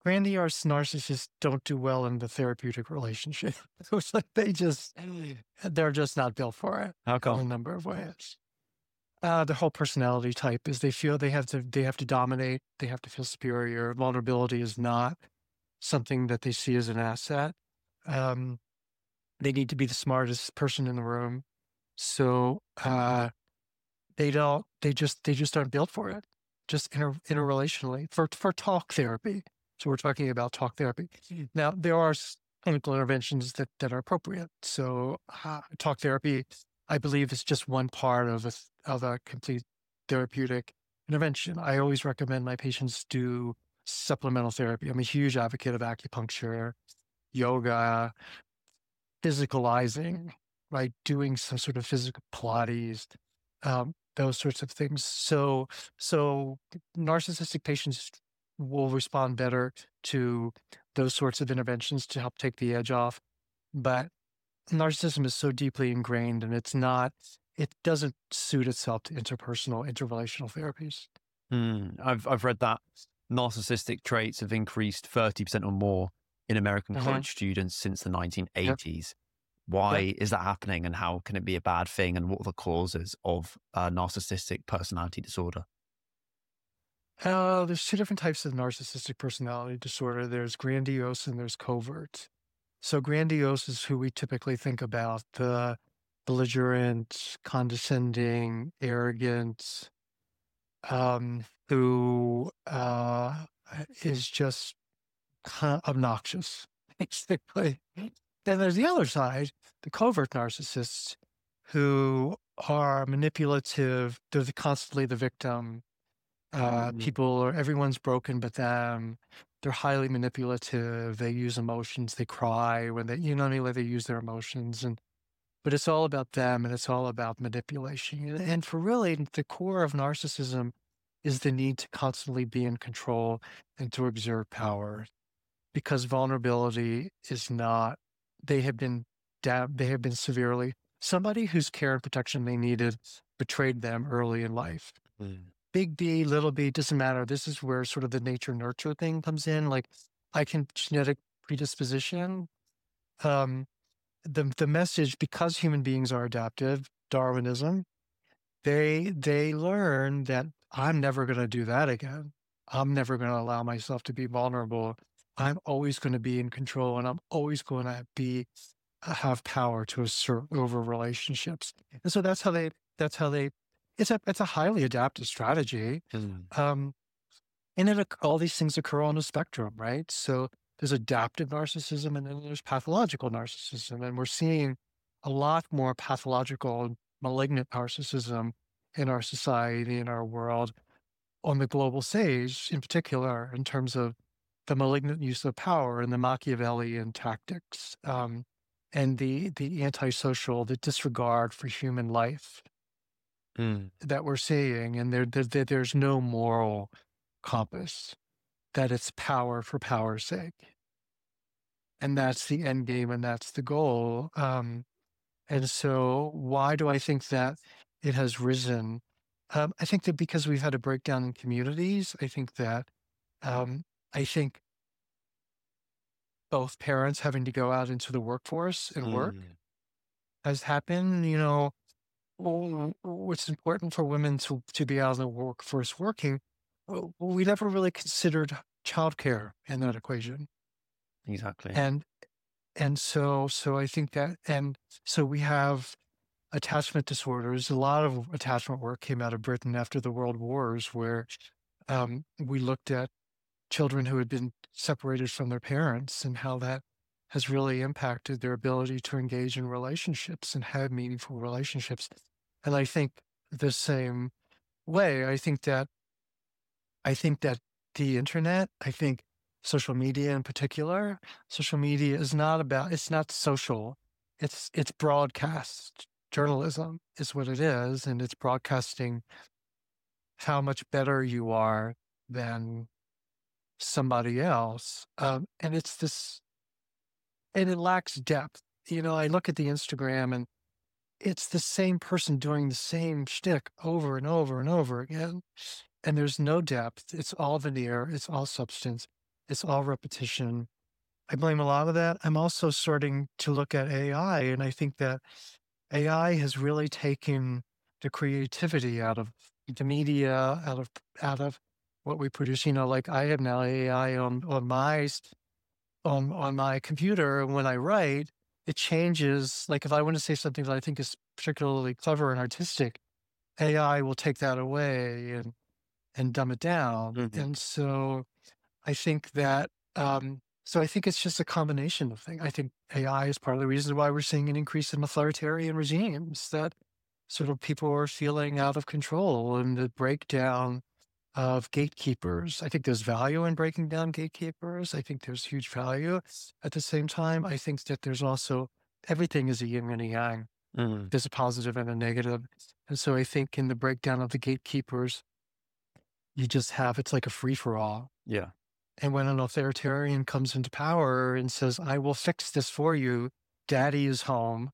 Grandiose narcissists don't do well in the therapeutic relationship. It's like they're just not built for it How in a come? number of ways. The whole personality type is they feel they have to dominate, they have to feel superior. Vulnerability is not something that they see as an asset. Um, they need to be the smartest person in the room. So they just aren't built for it. Just interrelationally for talk therapy. So we're talking about talk therapy. Now there are clinical interventions that are appropriate. So talk therapy, I believe, is just one part of a complete therapeutic intervention. I always recommend my patients do supplemental therapy. I'm a huge advocate of acupuncture, yoga, physicalizing, right? Doing some sort of physical Pilates, those sorts of things. So narcissistic patients will respond better to those sorts of interventions to help take the edge off. But narcissism is so deeply ingrained and it doesn't suit itself to interrelational therapies. I've read that narcissistic traits have increased 30% or more in American Hmm. college students since the Yep. 1980s. Yep. Why is that happening, and how can it be a bad thing? And what are the causes of narcissistic personality disorder? There's two different types of narcissistic personality disorder. There's grandiose and there's covert. So grandiose is who we typically think about, the belligerent, condescending, arrogant, who is just obnoxious, basically. Then there's the other side, the covert narcissists, who are manipulative. They're constantly the victim. Everyone's broken but them. They're highly manipulative. They use emotions. They cry when what I mean? Like they use their emotions. But it's all about them and it's all about manipulation. And for really, the core of narcissism is the need to constantly be in control and to exert power because vulnerability is not, they have been, they have been severely, somebody whose care and protection they needed betrayed them early in life. Mm. Big B, little b, doesn't matter. This is where sort of the nature nurture thing comes in. Like I can genetic predisposition. Um, the message, because human beings are adaptive, Darwinism, they learn that I'm never going to do that again. I'm never going to allow myself to be vulnerable. I'm always going to be in control, and I'm always going to be have power to assert over relationships. And so that's how they. It's a highly adaptive strategy. Mm. Um, and all these things occur on a spectrum, right? So there's adaptive narcissism and then there's pathological narcissism. And we're seeing a lot more pathological, malignant narcissism in our society, in our world, on the global stage, in particular, in terms of the malignant use of power and the Machiavellian tactics, and the antisocial, the disregard for human life Mm. that we're seeing. And there's no moral compass, that it's power for power's sake. And that's the end game and that's the goal. And so why do I think that it has risen? I think that because we've had a breakdown in communities, um, I think both parents having to go out into the workforce and work Mm. has happened. What's important for women to be out in the workforce working, we never really considered childcare in that equation. Exactly. And so I think that, and so we have attachment disorders. A lot of attachment work came out of Britain after the World Wars, where we looked at children who had been separated from their parents and how that has really impacted their ability to engage in relationships and have meaningful relationships. And I think the same way, I think that the internet, I think social media in particular, social media is not about, it's not social. It's broadcast journalism is what it is. And it's broadcasting how much better you are than somebody else. And it's this, and it lacks depth. I look at the Instagram and it's the same person doing the same shtick over and over and over again. And there's no depth. It's all veneer. It's all substance. It's all repetition. I blame a lot of that. I'm also starting to look at AI, and I think that AI has really taken the creativity out of the media, out of what we produce. Like I have now AI on my computer, and when I write, it changes. Like if I want to say something that I think is particularly clever and artistic, AI will take that away and dumb it down. Mhm. And so I think that so I think it's just a combination of things. I think AI is part of the reason why we're seeing an increase in authoritarian regimes, that sort of people are feeling out of control, and the breakdown of gatekeepers. I think there's value in breaking down gatekeepers. I think there's huge value. At the same time, I think that there's also everything is a yin and a yang. Mm. There's a positive and a negative. And so I think in the breakdown of the gatekeepers, you just have it's like a free for all. Yeah. And when an authoritarian comes into power and says, I will fix this for you, daddy is home.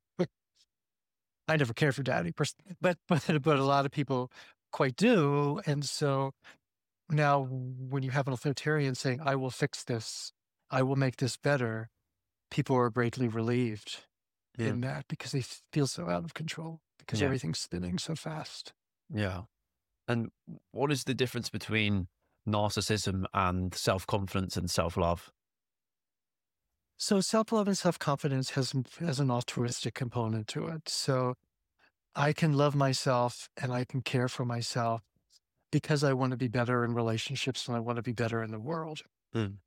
I never cared for daddy, but a lot of people quite do. And so now when you have an authoritarian saying, I will fix this, I will make this better, people are greatly relieved Mm. in that because they feel so out of control because Yeah. everything's spinning so fast. Yeah. And what is the difference between narcissism and self-confidence and self-love? So self-love and self-confidence has an altruistic component to it. So I can love myself and I can care for myself because I want to be better in relationships and I want to be better in the world. Mm.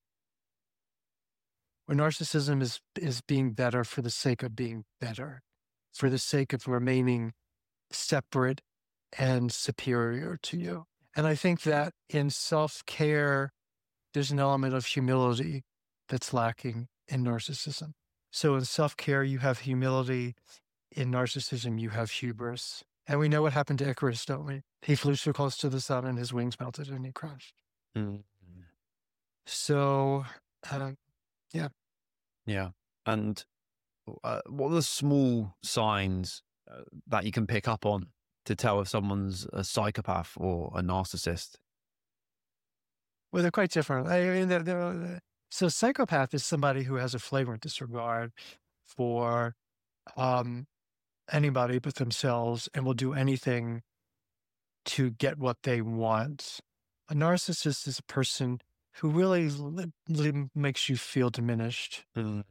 Where narcissism is being better for the sake of being better, for the sake of remaining separate and superior to you. And I think that in self-care, there's an element of humility that's lacking in narcissism. So in self-care, you have humility. In narcissism, you have hubris. And we know what happened to Icarus, don't we? He flew so close to the sun and his wings melted and he crashed. Mm. So, yeah. Yeah. And what are the small signs that you can pick up on to tell if someone's a psychopath or a narcissist? Well, they're quite different. I mean, so psychopath is somebody who has a flagrant disregard for um, anybody but themselves and will do anything to get what they want. A narcissist is a person who really makes you feel diminished, Mm.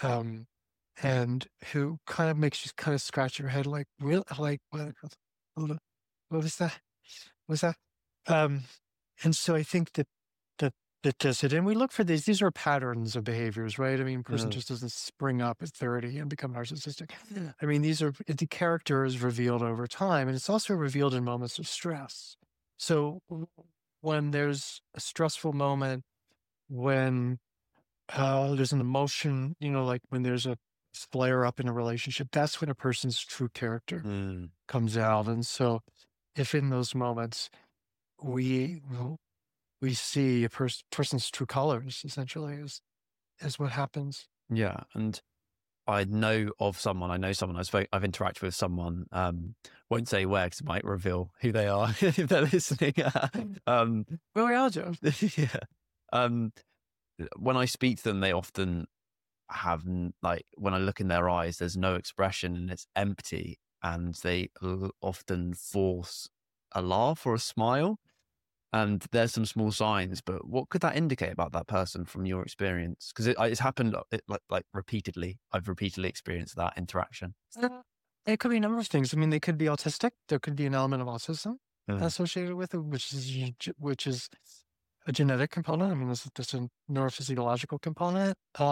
and who kind of makes you kind of scratch your head, like, real, like, what was that? Was that? Um, and so I think that that does it. And we look for these. These are patterns of behaviors, right? I mean, a person Mm. just doesn't spring up at 30 and become narcissistic. I mean, the character is revealed over time, and it's also revealed in moments of stress. So when there's a stressful moment, when there's an emotion, like when there's a flare up in a relationship, that's when a person's true character Mm. comes out. And so if in those moments we we see a person's true colors, essentially, is what happens. Yeah. And I know someone I've interacted with someone, won't say where because it might reveal who they are if they're listening. um, Well, we all do. yeah. Um, when I speak to them, they often have, like, when I look in their eyes, there's no expression and it's empty. And they often force a laugh or a smile. And there's some small signs, but what could that indicate about that person from your experience? Because it's happened like repeatedly. I've repeatedly experienced that interaction. It could be a number of things. I mean, they could be autistic. There could be an element of autism Mm. associated with it, which is a genetic component. I mean, there's a neurophysiological component.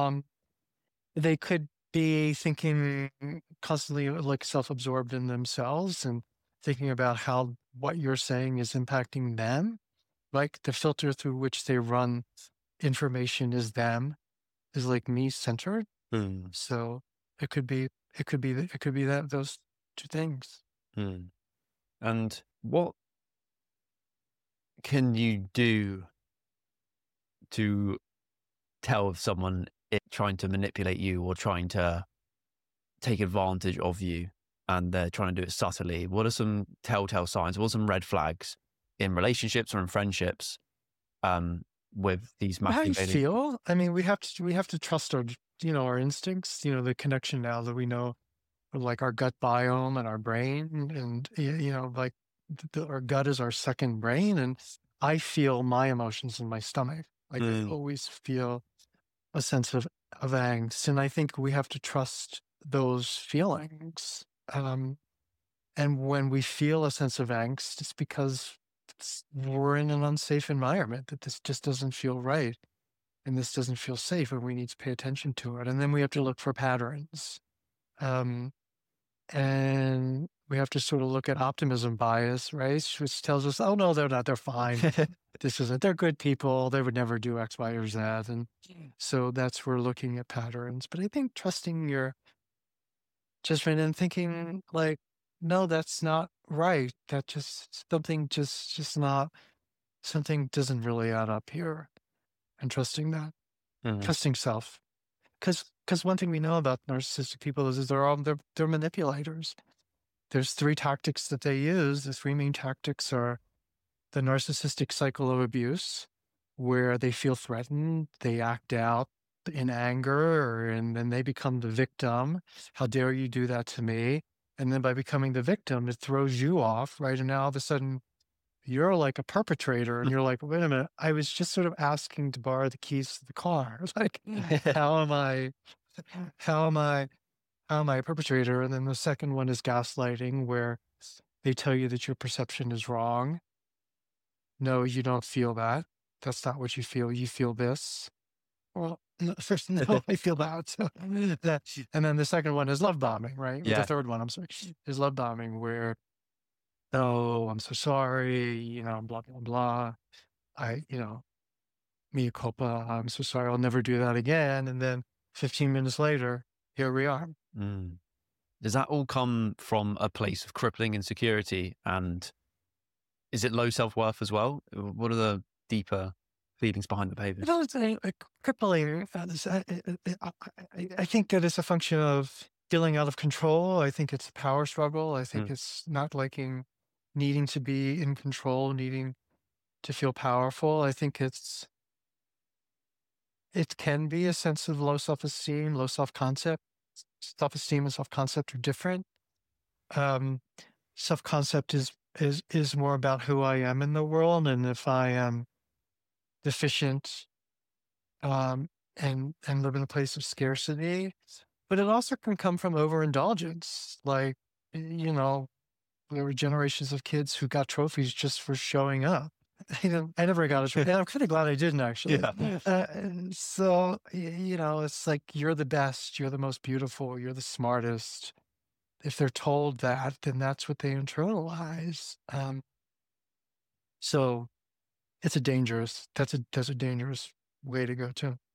They could be thinking constantly like self-absorbed in themselves and thinking about how what you're saying is impacting them. Like the filter through which they run information is them, is like me centered. Mm. So it could be that those two things. Mm. And what can you do to tell if someone is trying to manipulate you or trying to take advantage of you and they're trying to do it subtly? What are some telltale signs? What are some red flags in relationships or in friendships with these How you Machiavelli? feel? I mean, we have to trust our, our instincts, the connection now that we know, like our gut biome and our brain, and like our gut is our second brain, and I feel my emotions in my stomach. Like I Mm, always feel a sense of angst, and I think we have to trust those feelings. Um, and when we feel a sense of angst, it's because we're in an unsafe environment, that this just doesn't feel right, and this doesn't feel safe, and we need to pay attention to it. And then we have to look for patterns. Um, and we have to sort of look at optimism bias, right? Which tells us, oh no, they're not, they're fine. This isn't, they're good people. They would never do X, Y, or Z. And so that's where looking at patterns. But I think trusting your judgment and thinking like, no, that's not right. That just something just not, something doesn't really add up here. And trusting that, mm, trusting self. Because one thing we know about narcissistic people is they're manipulators. There's three tactics that they use. The three main tactics are the narcissistic cycle of abuse, where they feel threatened, they act out in anger, and then they become the victim. How dare you do that to me? And then by becoming the victim, it throws you off, right? And now all of a sudden, you're like a perpetrator, and you're like, wait a minute, I was just sort of asking to borrow the keys to the car. It's like, how am I, how am I, how am I a perpetrator? And then the second one is gaslighting, where they tell you that your perception is wrong. No, you don't feel that. That's not what you feel. You feel this. Well, no, first, no, I feel that. So that. And then the second one is love bombing, right? Or the yeah. third one, I'm sorry, is love bombing, where, oh, I'm so sorry, blah, blah, blah. I, mea culpa. I'm so sorry. I'll never do that again. And then 15 minutes later, here we are. Mm. Does that all come from a place of crippling insecurity? And is it low self-worth as well? What are the deeper feelings behind the behavior? It's crippling. I think that it's a function of feeling out of control. I think it's a power struggle. I think Mm, it's not liking, needing to be in control, needing to feel powerful. I think it can be a sense of low self-esteem, low self-concept. Self-esteem and self-concept are different. Um, Self-concept is more about who I am in the world, and if I am deficient, and live in a place of scarcity. But it also can come from overindulgence. Like, there were generations of kids who got trophies just for showing up. I never got a trophy. And I'm kind of glad I didn't, actually. yeah. And so, it's like, you're the best, you're the most beautiful, you're the smartest. If they're told that, then that's what they internalize. So that's a dangerous way to go too.